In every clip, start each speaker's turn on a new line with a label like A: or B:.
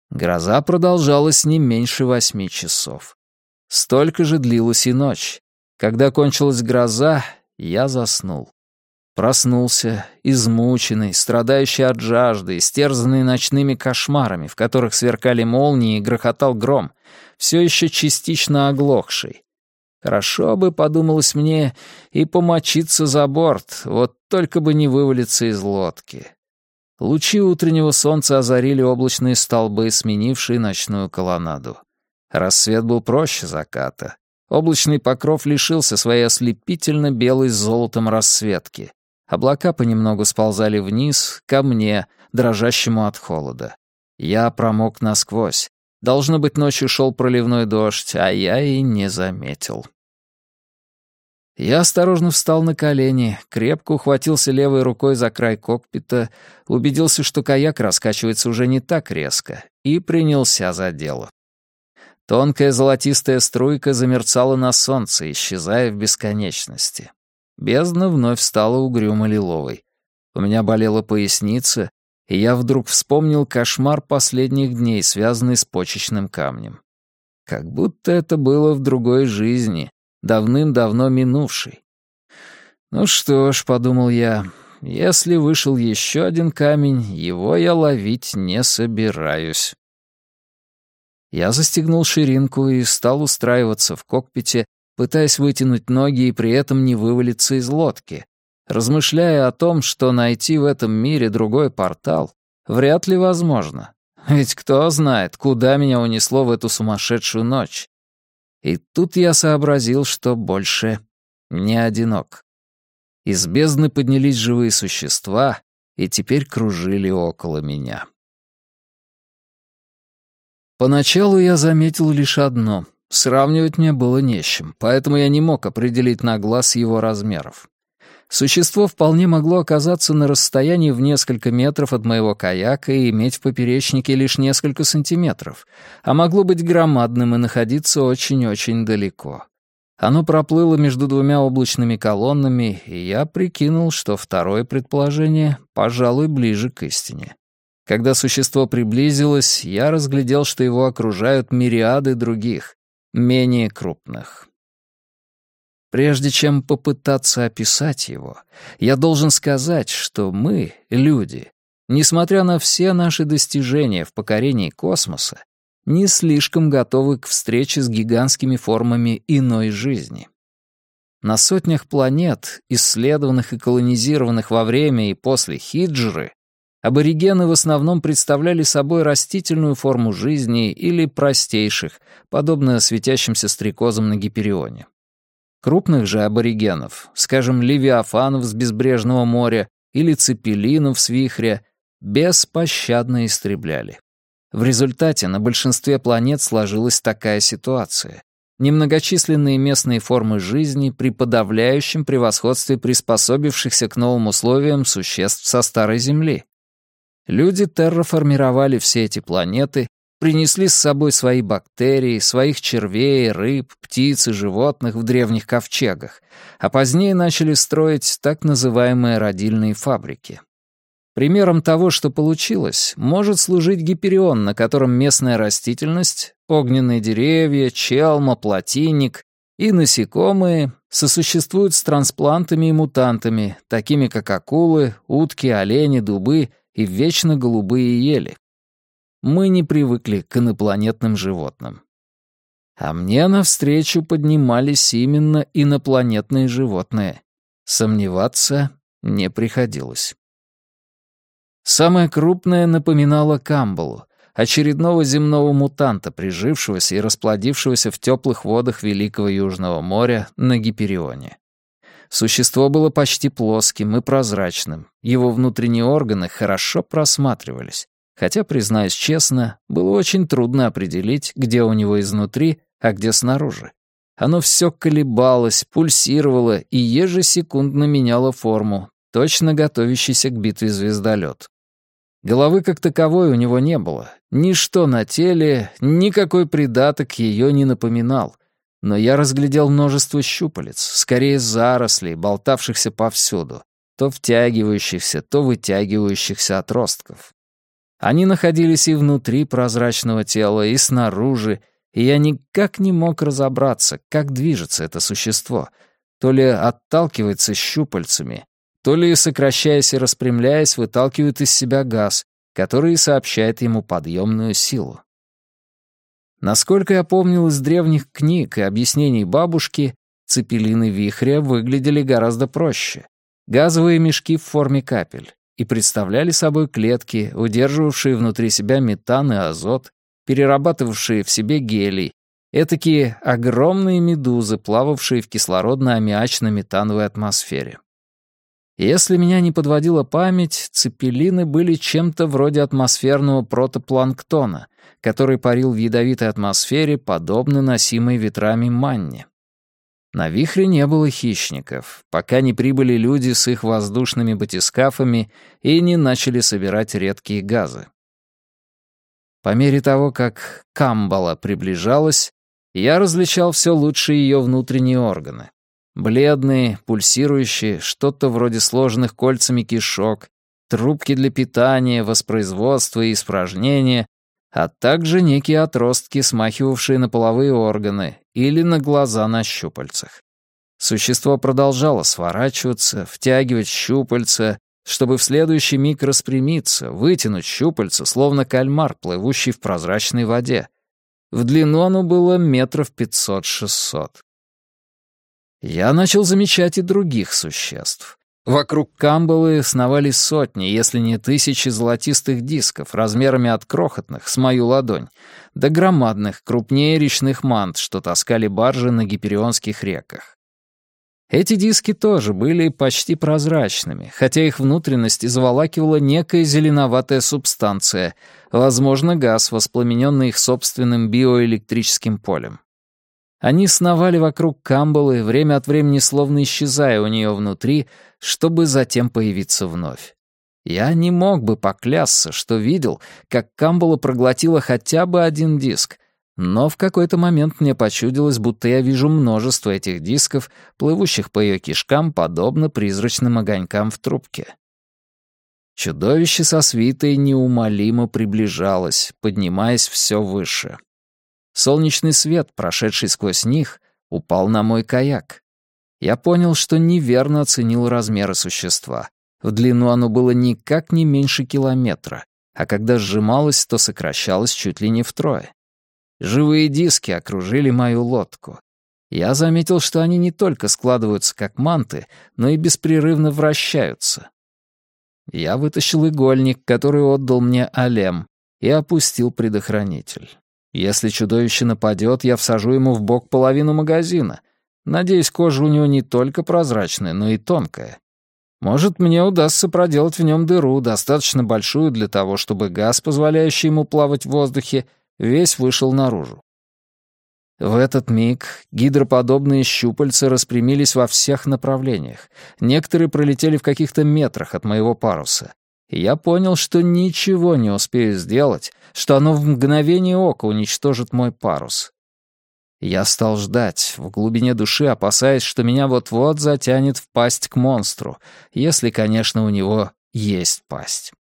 A: Гроза продолжалась не меньше 8 часов. Столько же длилась и ночь. Когда кончилась гроза, я заснул. Проснулся, измученный, страдающий от жажды, истерзанный ночными кошмарами, в которых сверкали молнии и грохотал гром, все еще частично оглохший. Хорошо бы, подумалось мне, и помочиться за борт, вот только бы не вывалиться из лодки. Лучи утреннего солнца озарили облачные столбы, сменившие ночную колоннаду. Рассвет был проще заката. Облачный покров лишился своей ослепительно белой с золотом расцветки. Облака понемногу сползали вниз, ко мне, дрожащему от холода. Я промок насквозь. Должно быть, ночью шел проливной дождь, а я и не заметил. Я осторожно встал на колени, крепко ухватился левой рукой за край кокпита, убедился, что каяк раскачивается уже не так резко, и принялся за дело. Тонкая золотистая струйка замерцала на солнце, исчезая в бесконечности. Бездна вновь стала угрюмо-лиловой. У меня болела поясница, и я вдруг вспомнил кошмар последних дней, связанный с почечным камнем. Как будто это было в другой жизни, давным-давно минувшей. «Ну что ж», — подумал я, — «если вышел еще один камень, его я ловить не собираюсь». Я застегнул ширинку и стал устраиваться в кокпите, пытаясь вытянуть ноги и при этом не вывалиться из лодки, размышляя о том, что найти в этом мире другой портал вряд ли возможно. Ведь кто знает, куда меня унесло в эту сумасшедшую ночь. И тут я сообразил, что больше не одинок. Из бездны поднялись живые существа и теперь кружили около меня. Поначалу я заметил лишь одно — сравнивать мне было не с чем, поэтому я не мог определить на глаз его размеров. Существо вполне могло оказаться на расстоянии в несколько метров от моего каяка и иметь в поперечнике лишь несколько сантиметров, а могло быть громадным и находиться очень-очень далеко. Оно проплыло между двумя облачными колоннами, и я прикинул, что второе предположение, пожалуй, ближе к истине. Когда существо приблизилось, я разглядел, что его окружают мириады других, менее крупных. Прежде чем попытаться описать его, я должен сказать, что мы, люди, несмотря на все наши достижения в покорении космоса, не слишком готовы к встрече с гигантскими формами иной жизни. На сотнях планет, исследованных и колонизированных во время и после хиджры, аборигены в основном представляли собой растительную форму жизни или простейших, подобно светящимся стрекозам на Гиперионе. Крупных же аборигенов, скажем, левиафанов с безбрежного моря или цепелинов с вихря, беспощадно истребляли. В результате на большинстве планет сложилась такая ситуация. Немногочисленные местные формы жизни при подавляющем превосходстве приспособившихся к новым условиям существ со Старой Земли. Люди терраформировали все эти планеты, принесли с собой свои бактерии, своих червей, рыб, птиц и животных в древних ковчегах, а позднее начали строить так называемые родильные фабрики. Примером того, что получилось, может служить Гиперион, на котором местная растительность, огненные деревья, челма, плотинник и насекомые сосуществуют с трансплантами и мутантами, такими как акулы, утки, олени, дубы и вечно голубые ели. Мы не привыкли к инопланетным животным. А мне навстречу поднимались именно инопланетные животные. Сомневаться не приходилось. Самое крупное напоминало камбалу, очередного земного мутанта, прижившегося и расплодившегося в теплых водах Великого Южного моря на Гиперионе. Существо было почти плоским и прозрачным, его внутренние органы хорошо просматривались, хотя, признаюсь честно, было очень трудно определить, где у него изнутри, а где снаружи. Оно все колебалось, пульсировало и ежесекундно меняло форму, точно готовящийся к битве звездолет. Головы как таковой у него не было. Ничто на теле, никакой придаток ее не напоминал. Но я разглядел множество щупалец, скорее зарослей, болтавшихся повсюду, то втягивающихся, то вытягивающихся отростков. Они находились и внутри прозрачного тела, и снаружи, и я никак не мог разобраться, как движется это существо. То ли отталкивается щупальцами, то ли, сокращаясь и распрямляясь, выталкивает из себя газ, который сообщает ему подъемную силу. Насколько я помнил из древних книг и объяснений бабушки, цепелины вихря выглядели гораздо проще. Газовые мешки в форме капель и представляли собой клетки, удерживавшие внутри себя метан и азот, перерабатывавшие в себе гелий, этакие огромные медузы, плававшие в кислородно-аммиачно-метановой атмосфере. Если меня не подводила память, цепелины были чем-то вроде атмосферного протопланктона, который парил в ядовитой атмосфере, подобно носимой ветрами манне. На вихре не было хищников, пока не прибыли люди с их воздушными батискафами и не начали собирать редкие газы. По мере того, как Камбала приближалась, я различал все лучше ее внутренние органы. Бледные, пульсирующие, что-то вроде сложенных кольцами кишок, трубки для питания, воспроизводства и испражнения, а также некие отростки, смахивавшие на половые органы или на глаза на щупальцах. Существо продолжало сворачиваться, втягивать щупальца, чтобы в следующий миг распрямиться, вытянуть щупальца, словно кальмар, плывущий в прозрачной воде. В длину оно было метров 500-600. Я начал замечать и других существ. Вокруг Камбалы сновали сотни, если не тысячи золотистых дисков, размерами от крохотных, с мою ладонь, до громадных, крупнее речных мант, что таскали баржи на гиперионских реках. Эти диски тоже были почти прозрачными, хотя их внутренности заволакивала некая зеленоватая субстанция, возможно, газ, воспламененный их собственным биоэлектрическим полем. Они сновали вокруг Камбалы, время от времени словно исчезая у нее внутри, чтобы затем появиться вновь. Я не мог бы поклясться, что видел, как Камбала проглотила хотя бы один диск, но в какой-то момент мне почудилось, будто я вижу множество этих дисков, плывущих по ее кишкам, подобно призрачным огонькам в трубке. Чудовище со свитой неумолимо приближалось, поднимаясь все выше. Солнечный свет, прошедший сквозь них, упал на мой каяк. Я понял, что неверно оценил размеры существа. В длину оно было никак не меньше километра, а когда сжималось, то сокращалось чуть ли не втрое. Живые диски окружили мою лодку. Я заметил, что они не только складываются как манты, но и беспрерывно вращаются. Я вытащил игольник, который отдал мне Алем, и опустил предохранитель. Если чудовище нападет, я всажу ему в бок половину магазина. Надеюсь, кожа у него не только прозрачная, но и тонкая. Может, мне удастся проделать в нем дыру, достаточно большую для того, чтобы газ, позволяющий ему плавать в воздухе, весь вышел наружу. В этот миг гидроподобные щупальца распрямились во всех направлениях. Некоторые пролетели в каких-то метрах от моего паруса. И я понял, что ничего не успею сделать, что оно в мгновение ока уничтожит мой парус. Я стал ждать, в глубине души опасаясь, что меня вот-вот затянет в пасть к монстру, если, конечно, у него есть пасть.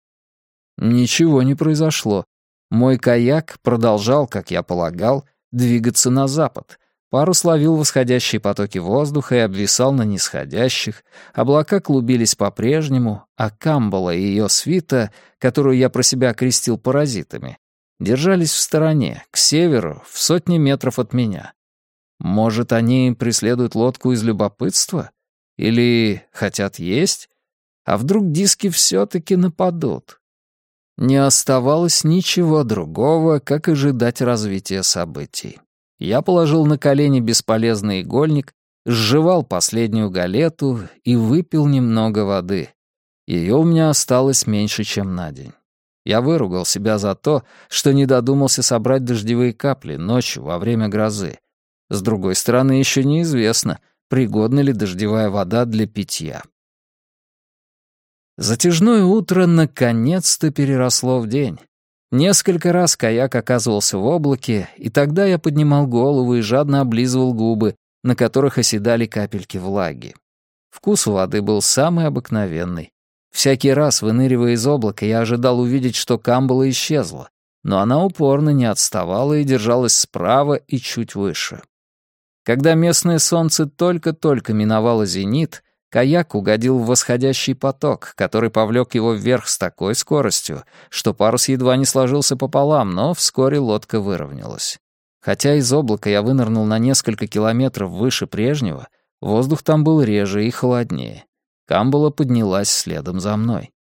A: Ничего не произошло. Мой каяк продолжал, как я полагал, двигаться на запад. Парус ловил восходящие потоки воздуха и обвисал на нисходящих, облака клубились по-прежнему, а Камбала и ее свита, которую я про себя окрестил паразитами, держались в стороне, к северу, в сотни метров от меня. Может, они преследуют лодку из любопытства? Или хотят есть? А вдруг диски все-таки нападут? Не оставалось ничего другого, как ожидать развития событий. Я положил на колени бесполезный игольник, сживал последнюю галету и выпил немного воды. Ее у меня осталось меньше, чем на день. Я выругал себя за то, что не додумался собрать дождевые капли ночью во время грозы. С другой стороны, еще неизвестно, пригодна ли дождевая вода для питья. Затяжное утро наконец-то переросло в день. Несколько раз каяк оказывался в облаке, и тогда я поднимал голову и жадно облизывал губы, на которых оседали капельки влаги. Вкус у воды был самый обыкновенный. Всякий раз, выныривая из облака, я ожидал увидеть, что Камбала исчезла, но она упорно не отставала и держалась справа и чуть выше. Когда местное солнце только-только миновало зенит, каяк угодил в восходящий поток, который повлек его вверх с такой скоростью, что парус едва не сложился пополам, но вскоре лодка выровнялась. Хотя из облака я вынырнул на несколько километров выше прежнего, воздух там был реже и холоднее. Камбала поднялась следом за мной.